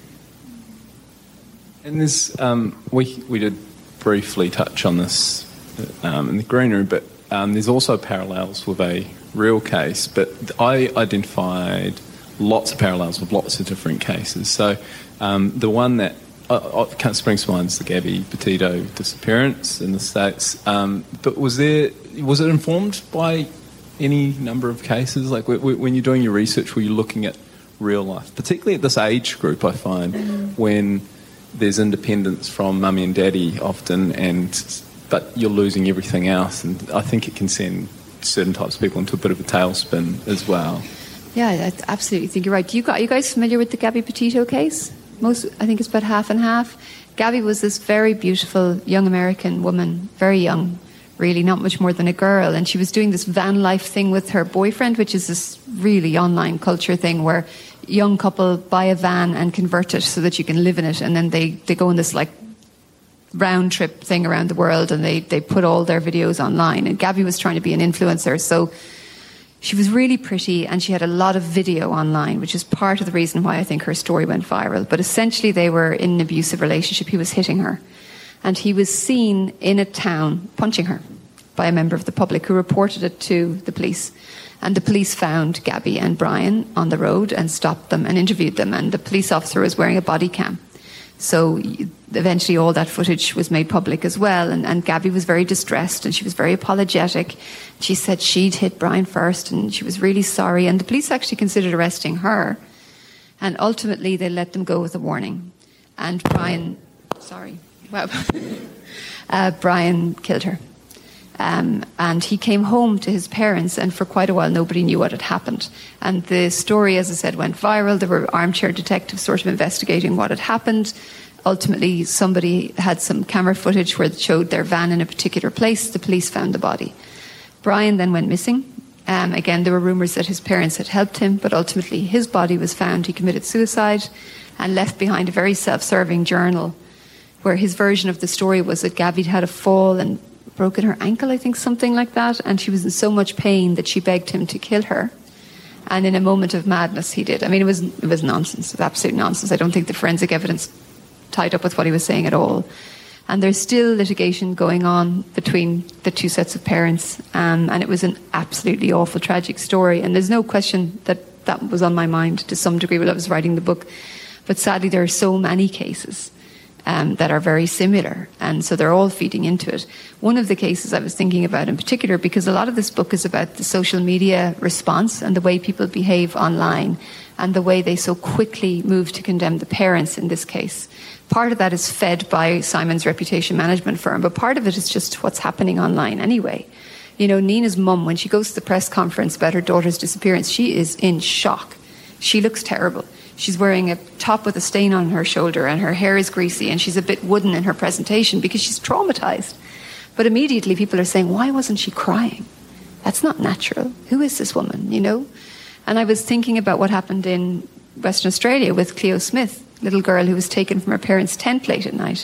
And this, we did briefly touch on this in the green room, but there's also parallels with a real case. But I identified lots of parallels with lots of different cases. So the one that can't spring to mind is the Gabby Petito disappearance in the States. But was it informed by any number of cases? Like when you're doing your research, were you looking at real life, particularly at this age group? I find when there's independence from mummy and daddy often, but you're losing everything else, and I think it can send certain types of people into a bit of a tailspin as well. Yeah,
I absolutely think you're right. Are you guys familiar with the Gabby Petito case? I think it's about half and half. Gabby was this very beautiful young American woman, very young, really not much more than a girl, and she was doing this van life thing with her boyfriend, which is this really online culture thing where young couple buy a van and convert it so that you can live in it, and then they go on this like round trip thing around the world, and they put all their videos online. And Gabby was trying to be an influencer, so she was really pretty and she had a lot of video online, which is part of the reason why I think her story went viral. But essentially they were in an abusive relationship. He was hitting her, and he was seen in a town punching her by a member of the public who reported it to the police. And the police found Gabby and Brian on the road and stopped them and interviewed them, and the police officer was wearing a body cam. So eventually all that footage was made public as well, and Gabby was very distressed and she was very apologetic. She said she'd hit Brian first and she was really sorry, and the police actually considered arresting her, and ultimately they let them go with a warning. And Brian killed her. And he came home to his parents, and for quite a while nobody knew what had happened. And the story, as I said, went viral. There were armchair detectives sort of investigating what had happened. Ultimately, somebody had some camera footage where it showed their van in a particular place. The police found the body. Brian then went missing. Again, there were rumours that his parents had helped him, but ultimately his body was found. He committed suicide and left behind a very self-serving journal where his version of the story was that Gabby had a fall and broken her ankle, I think, something like that, and she was in so much pain that she begged him to kill her. And in a moment of madness, he did. I mean, it was nonsense. It was absolute nonsense. I don't think the forensic evidence tied up with what he was saying at all. And there's still litigation going on between the two sets of parents, and it was an absolutely awful, tragic story. And there's no question that that was on my mind to some degree while I was writing the book. But sadly, there are so many cases that are very similar, and so they're all feeding into it. One of the cases I was thinking about in particular, because a lot of this book is about the social media response and the way people behave online and the way they so quickly move to condemn the parents in this case. Part of that is fed by Simon's reputation management firm, but part of it is just what's happening online anyway. You know, Nina's mum, when she goes to the press conference about her daughter's disappearance, she is in shock. She looks terrible. She's wearing a top with a stain on her shoulder and her hair is greasy and she's a bit wooden in her presentation because she's traumatized. But immediately people are saying, why wasn't she crying? That's not natural. Who is this woman, you know? And I was thinking about what happened in Western Australia with Cleo Smith, little girl who was taken from her parents' tent late at night.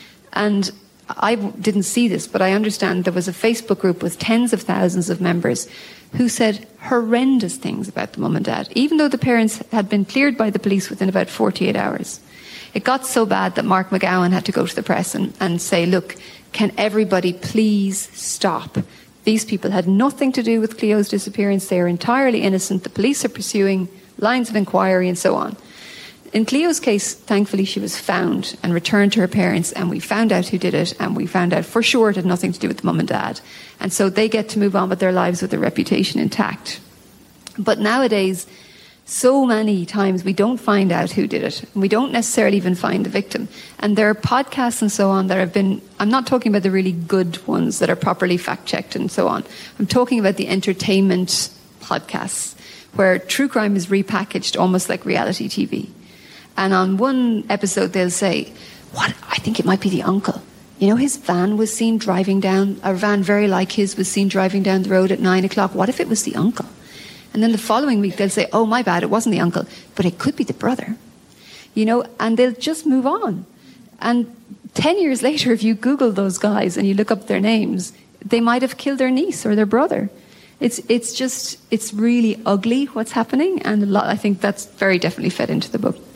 And I didn't see this, but I understand there was a Facebook group with tens of thousands of members who said horrendous things about the mum and dad, even though the parents had been cleared by the police within about 48 hours. It got so bad that Mark McGowan had to go to the press and say, look, can everybody please stop? These people had nothing to do with Cleo's disappearance. They are entirely innocent. The police are pursuing lines of inquiry and so on. In Cleo's case, thankfully, she was found and returned to her parents, and we found out who did it, and we found out for sure it had nothing to do with the mum and dad. And so they get to move on with their lives with their reputation intact. But nowadays, so many times we don't find out who did it, and we don't necessarily even find the victim. And there are podcasts and so on that have been, I'm not talking about the really good ones that are properly fact-checked and so on. I'm talking about the entertainment podcasts, where true crime is repackaged almost like reality TV. And on one episode, they'll say, "What? I think it might be the uncle. You know, his van was seen driving down, a van very like his was seen driving down the road at 9 o'clock. What if it was the uncle?" And then the following week, they'll say, "Oh, my bad, it wasn't the uncle, but it could be the brother." You know, and they'll just move on. And 10 years later, if you Google those guys and you look up their names, they might have killed their niece or their brother. It's really ugly what's happening, and I think that's very definitely fed into the book.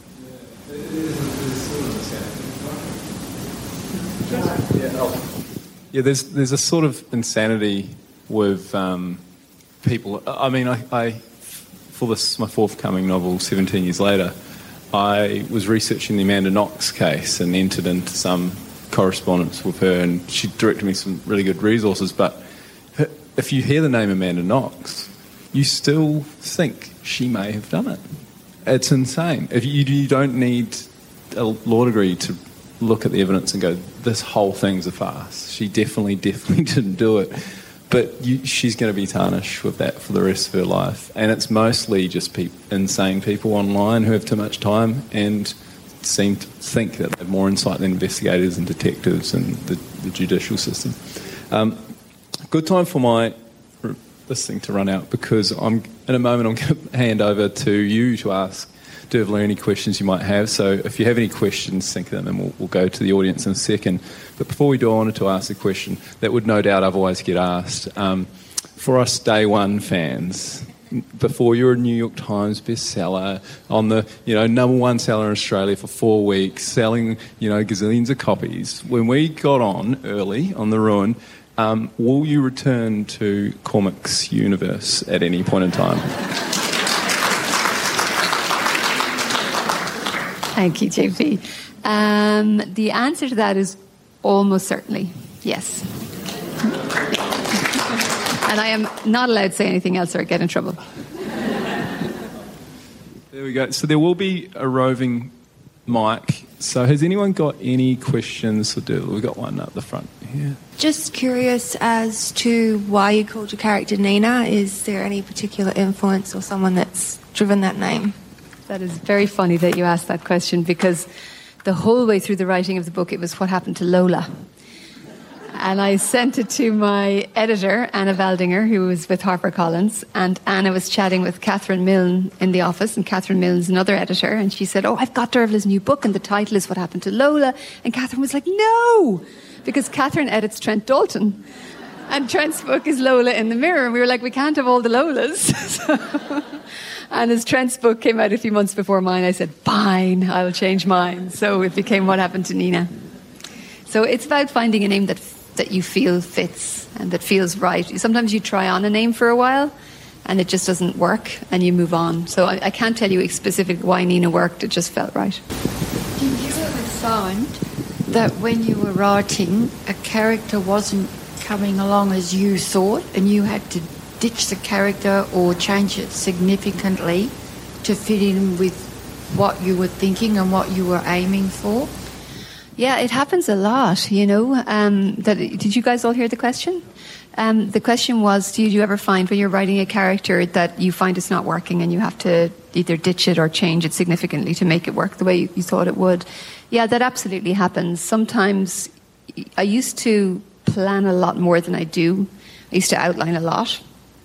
Yeah, there's a sort of insanity with people. I mean, I for this my forthcoming novel, 17 Years Later, I was researching the Amanda Knox case and entered into some correspondence with her, and she directed me some really good resources. But if you hear the name Amanda Knox, you still think she may have done it. It's insane. If you don't need a law degree to look at the evidence and go, this whole thing's a farce. She definitely didn't do it. But she's going to be tarnished with that for the rest of her life. And it's mostly just insane people online who have too much time and seem to think that they have more insight than investigators and detectives and the judicial system. Good time for this thing to run out, because in a moment I'm going to hand over to you to ask Dervla any questions you might have. So if you have any questions, think of them, and we'll go to the audience in a second. But before we do, I wanted to ask a question that would no doubt otherwise get asked. For us Day One fans, before you're a New York Times bestseller, on the number one seller in Australia for 4 weeks, selling gazillions of copies, when we got on early on The Ruin, will you return to Cormac's universe at any point in time?
Thank you, JP. The answer to that is almost certainly yes. And I am not allowed to say anything else or I'd get in trouble.
There we go. So there will be a roving mic. So has anyone got any questions for Dervla? We've got one up the front here.
Just curious as to why you called your character Nina. Is there any particular influence or someone that's driven that name?
That is very funny that you asked that question, because the whole way through the writing of the book, it was what happened to Lola. And I sent it to my editor, Anna Valdinger, who was with HarperCollins, and Anna was chatting with Catherine Milne in the office, and Catherine Milne is another editor, and she said, "Oh, I've got Dervla's new book, and the title is What Happened to Lola." And Catherine was like, "No!" Because Catherine edits Trent Dalton, and Trent's book is Lola in the Mirror, and we were like, we can't have all the Lolas. And as Trent's book came out a few months before mine, I said, fine, I'll change mine. So it became What Happened to Nina. So it's about finding a name that you feel fits and that feels right. Sometimes you try on a name for a while and it just doesn't work and you move on. So I can't tell you specifically why Nina worked, it just felt right.
Did you ever find that when you were writing, a character wasn't coming along as you thought and you had to ditch the character or change it significantly to fit in with what you were thinking and what you were aiming for?
Yeah, it happens a lot, did you guys all hear the question? The question was, did you ever find when you're writing a character that you find it's not working and you have to either ditch it or change it significantly to make it work the way you thought it would? Yeah, that absolutely happens. Sometimes I used to plan a lot more than I do. I used to outline a lot.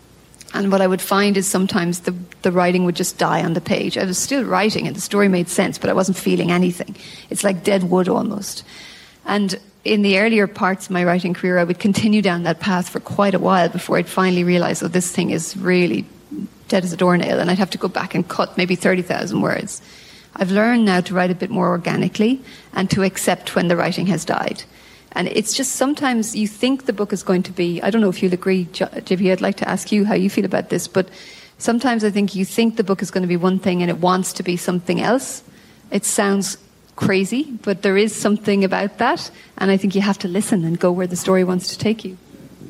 And what I would find is sometimes the writing would just die on the page. I was still writing and the story made sense, but I wasn't feeling anything. It's like dead wood almost. And in the earlier parts of my writing career, I would continue down that path for quite a while before I'd finally realize, oh, this thing is really dead as a doornail, and I'd have to go back and cut maybe 30,000 words. I've learned now to write a bit more organically and to accept when the writing has died. And it's just sometimes you think the book is going to be, I don't know if you'll agree, JP, I'd like to ask you how you feel about this, but sometimes I think you think the book is going to be one thing and it wants to be something else. It sounds crazy, but there is something about that, and I think you have to listen and go where the story wants to take you.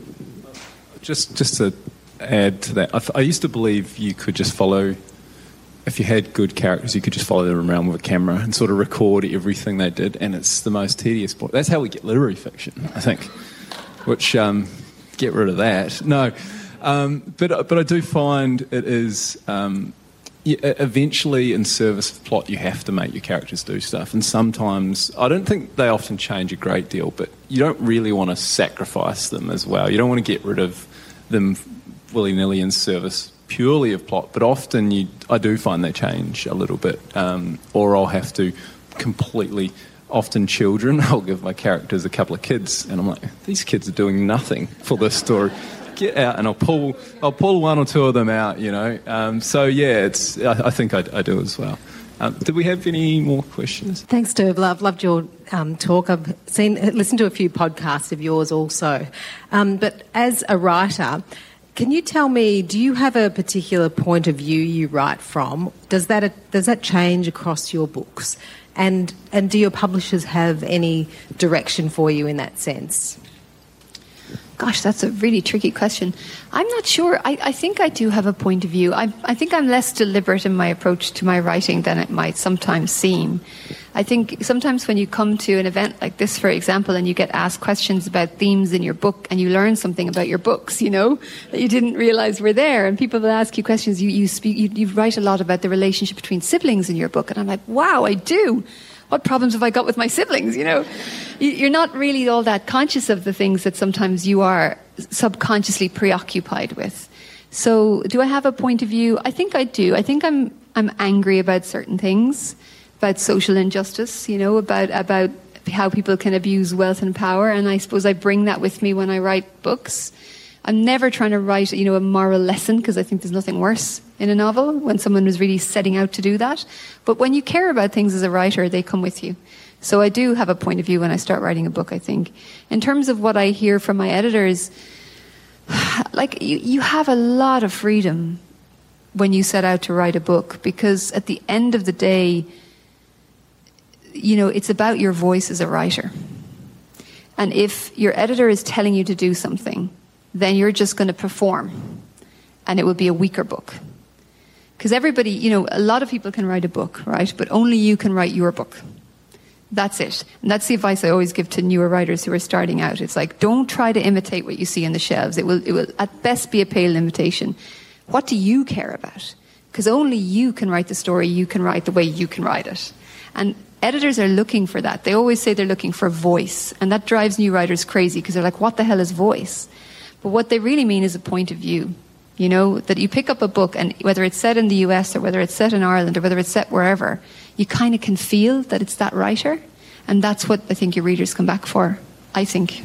Just to add to that, I used to believe you could just follow, if you had good characters, you could just follow them around with a camera and sort of record everything they did, and it's the most tedious part. That's how we get literary fiction, I think, which, get rid of that. No, but I do find it is eventually in service of plot you have to make your characters do stuff, and sometimes I don't think they often change a great deal, but you don't really want to sacrifice them as well. You don't want to get rid of them willy-nilly in service purely of plot, but often I do find they change a little bit, or I'll have to completely, often children, I'll give my characters a couple of kids and I'm like, these kids are doing nothing for this story. Get out, and I'll pull one or two of them out, so yeah, I think I do as well. Did we have any more questions?
Thanks, Dervla. I've loved your talk. I've listened to a few podcasts of yours also. But as a writer, can you tell me, do you have a particular point of view you write from? Does that change across your books? And do your publishers have any direction for you in that sense?
Gosh, that's a really tricky question. I'm not sure. I think I do have a point of view. I think I'm less deliberate in my approach to my writing than it might sometimes seem. I think sometimes when you come to an event like this, for example, and you get asked questions about themes in your book and you learn something about your books, that you didn't realise were there, and people will ask you questions, you write a lot about the relationship between siblings in your book, and I'm like, wow, I do. What problems have I got with my siblings, You're not really all that conscious of the things that sometimes you are subconsciously preoccupied with. So do I have a point of view? I think I do. I think I'm angry about certain things, about social injustice, about how people can abuse wealth and power, and I suppose I bring that with me when I write books. I'm never trying to write, a moral lesson, because I think there's nothing worse in a novel when someone is really setting out to do that. But when you care about things as a writer, they come with you. So I do have a point of view when I start writing a book, I think. In terms of what I hear from my editors, like you have a lot of freedom when you set out to write a book, because at the end of the day, it's about your voice as a writer. And if your editor is telling you to do something, then you're just going to perform, and it will be a weaker book. Because everybody, a lot of people can write a book, right? But only you can write your book. That's it. And that's the advice I always give to newer writers who are starting out. It's like, don't try to imitate what you see on the shelves. It will at best be a pale imitation. What do you care about? Because only you can write the story you can write the way you can write it. And editors are looking for that. They always say they're looking for voice. And that drives new writers crazy, because they're like, what the hell is voice? But what they really mean is a point of view. That you pick up a book, and whether it's set in the US or whether it's set in Ireland or whether it's set wherever, you kind of can feel that it's that writer. And that's what I think your readers come back for, I think.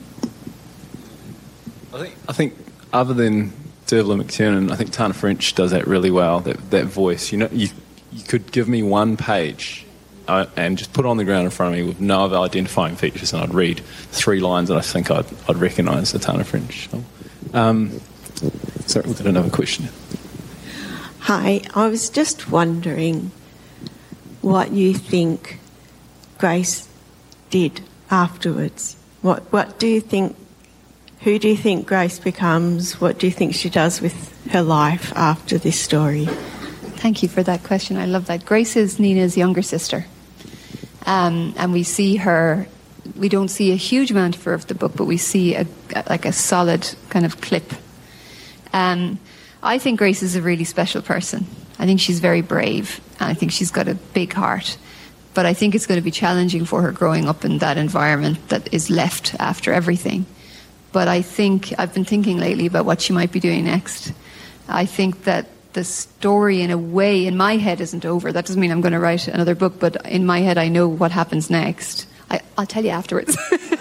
I think other than Dervla McTiernan, I think Tana French does that really well, that voice. You could give me one page and just put it on the ground in front of me with no other identifying features, and I'd read 3 lines and I think I'd recognise the Tana French. Sorry, we've got another question.
Hi, I was just wondering what you think Grace did afterwards. What do you think? Who do you think Grace becomes? What do you think she does with her life after this story?
Thank you for that question. I love that. Grace is Nina's younger sister. And we see her, we don't see a huge amount of her of the book, but we see a solid kind of clip. I think Grace is a really special person. I think she's very brave, and I think she's got a big heart. But I think it's going to be challenging for her growing up in that environment that is left after everything. But I think, I've been thinking lately about what she might be doing next. I think that the story, in a way, in my head isn't over. That doesn't mean I'm going to write another book, but in my head I know what happens next. I'll tell you afterwards.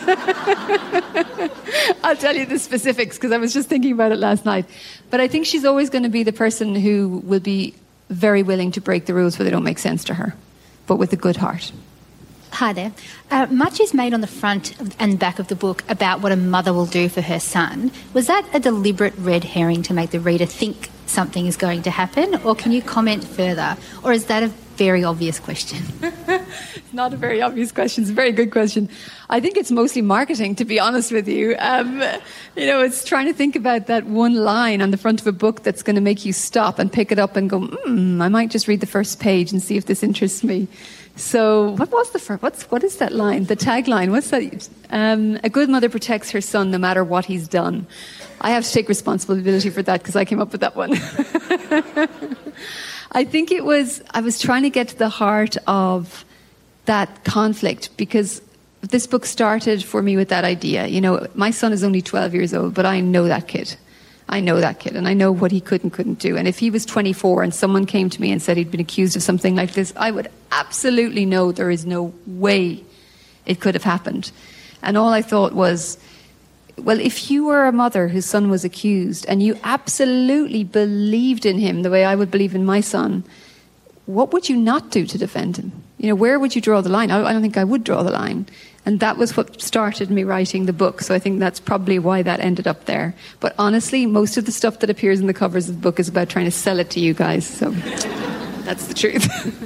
I'll tell you the specifics, because I was just thinking about it last night. But I think she's always going to be the person who will be very willing to break the rules where they don't make sense to her, but with a good heart.
Hi there. Much is made on the front and back of the book about what a mother will do for her son. Was that a deliberate red herring to make the reader think something is going to happen, or can you comment further? Or is that a very obvious question?
It's not a very obvious question. It's a very good question. I think it's mostly marketing, to be honest with you. It's trying to think about that one line on the front of a book that's going to make you stop and pick it up and go, I might just read the first page and see if this interests me. So what was the first? What is that line? The tagline? What's that? A good mother protects her son no matter what he's done. I have to take responsibility for that because I came up with that one. I think I was trying to get to the heart of that conflict, because this book started for me with that idea. You know, my son is only 12 years old, but I know that kid. And I know what he could and couldn't do. And if he was 24 and someone came to me and said he'd been accused of something like this, I would absolutely know there is no way it could have happened. And all I thought was, well, if you were a mother whose son was accused and you absolutely believed in him the way I would believe in my son, what would you not do to defend him? You know, where would you draw the line? I don't think I would draw the line. And that was what started me writing the book. So I think that's probably why that ended up there. But honestly, most of the stuff that appears in the covers of the book is about trying to sell it to you guys. So that's the truth.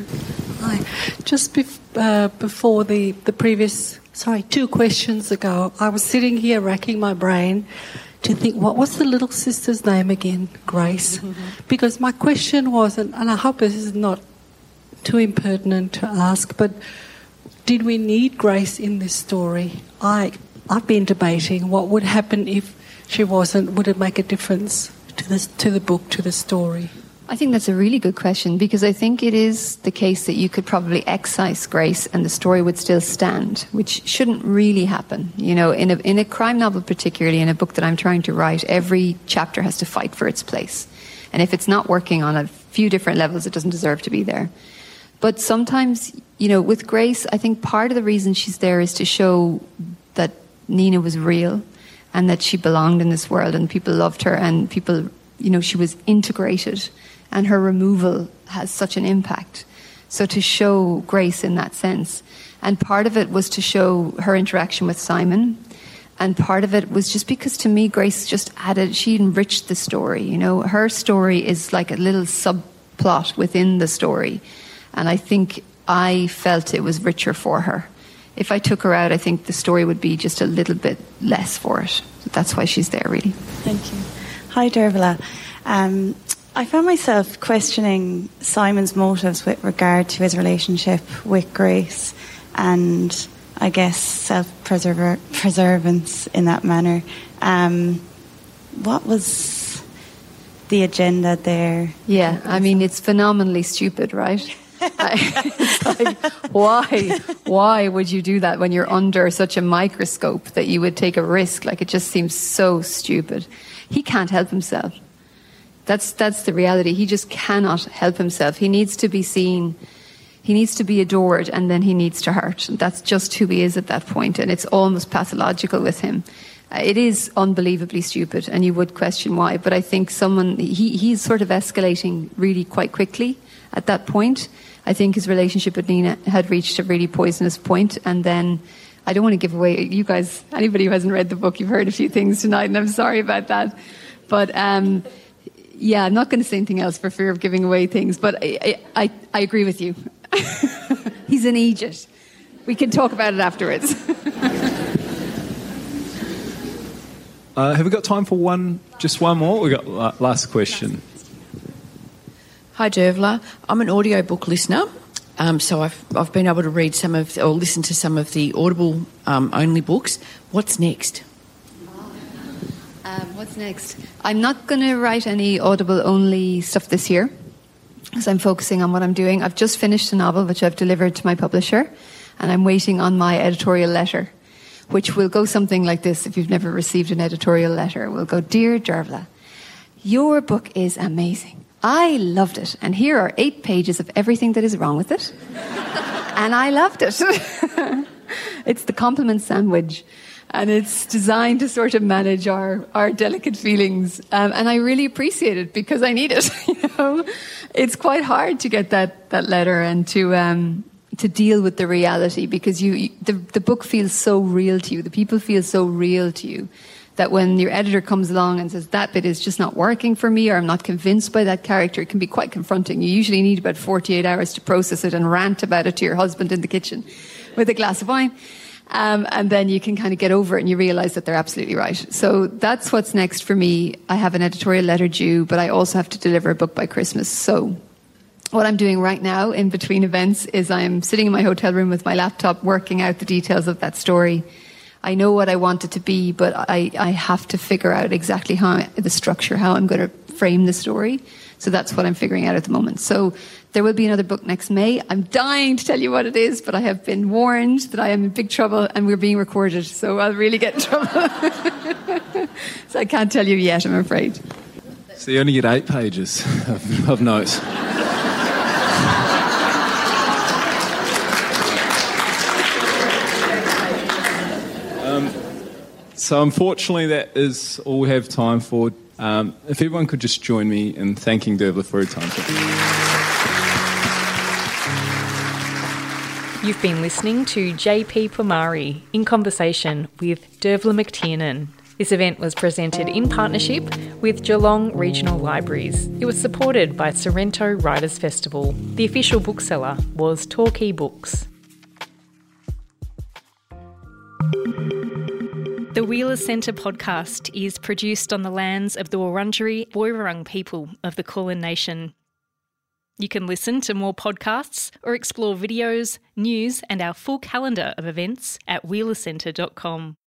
Hi. Just before the previous, 2 questions ago, I was sitting here racking my brain to think, what was the little sister's name again? Grace. Because my question was, and I hope this is not too impertinent to ask, but did we need Grace in this story? I've been debating what would happen if she wasn't. Would it make a difference to the book, to the story?
I think that's a really good question, because I think it is the case that you could probably excise Grace and the story would still stand, which shouldn't really happen. You know, in a crime novel, particularly in a book that I'm trying to write, every chapter has to fight for its place. And if it's not working on a few different levels, it doesn't deserve to be there. But sometimes, you know, with Grace, I think part of the reason she's there is to show that Nina was real and that she belonged in this world and people loved her and people, you know, she was integrated and her removal has such an impact. So to show Grace in that sense. And part of it was to show her interaction with Simon. And part of it was just because, to me, Grace just she enriched the story. You know, her story is like a little subplot within the story. And I think I felt it was richer for her. If I took her out, I think the story would be just a little bit less for it. So that's why she's there, really.
Thank you. Hi, Dervla. I found myself questioning Simon's motives with regard to his relationship with Grace and, I guess, self-preservance in that manner. What was the agenda there?
Yeah, I mean, it's phenomenally stupid, right? It's like, why would you do that when you're under such a microscope that you would take a risk? Like, it just seems so stupid. He can't help himself. That's the reality. He just cannot help himself. He needs to be seen. He needs to be adored, and then he needs to hurt. That's just who he is at that point, and it's almost pathological with him. It is unbelievably stupid, and you would question why. But I think he's sort of escalating really quite quickly at that point. I think his relationship with Nina had reached a really poisonous point, and then I don't want to give away, you guys, anybody who hasn't read the book, you've heard a few things tonight, and I'm sorry about that. But yeah, I'm not going to say anything else for fear of giving away things, but I agree with you. He's an idiot. We can talk about it afterwards.
Have we got time for just one more? We got last question.
Hi, Dervla. I'm an audiobook listener, so I've been able to read listen to some of the Audible only books. What's next?
What's next? I'm not going to write any Audible only stuff this year because I'm focusing on what I'm doing. I've just finished a novel which I've delivered to my publisher, and I'm waiting on my editorial letter, which will go something like this. If you've never received an editorial letter, it will go, "Dear Dervla, your book is amazing. I loved it. And here are 8 pages of everything that is wrong with it. And I loved it." It's the compliment sandwich. And it's designed to sort of manage our delicate feelings. And I really appreciate it because I need it. You know, it's quite hard to get that letter and to deal with the reality because the book feels so real to you. The people feel so real to you that when your editor comes along and says, that bit is just not working for me, or I'm not convinced by that character, it can be quite confronting. You usually need about 48 hours to process it and rant about it to your husband in the kitchen with a glass of wine. And then you can kind of get over it and you realize that they're absolutely right. So that's what's next for me. I have an editorial letter due, but I also have to deliver a book by Christmas. So what I'm doing right now in between events is I'm sitting in my hotel room with my laptop working out the details of that story. I know what I want it to be, but I have to figure out exactly the structure, how I'm going to frame the story. So that's what I'm figuring out at the moment. So there will be another book next May. I'm dying to tell you what it is, but I have been warned that I am in big trouble and we're being recorded, so I'll really get in trouble. So I can't tell you yet, I'm afraid.
So you only get 8 pages of notes. So unfortunately that is all we have time for. If everyone could just join me in thanking Dervla for her time.
You've been listening to JP Pomari in conversation with Dervla McTiernan. This event was presented in partnership with Geelong Regional Libraries. It was supported by Sorrento Writers Festival. The official bookseller was Torquay Books. The Wheeler Centre podcast is produced on the lands of the Wurundjeri Woiwurrung people of the Kulin Nation. You can listen to more podcasts or explore videos, news and our full calendar of events at wheelercentre.com.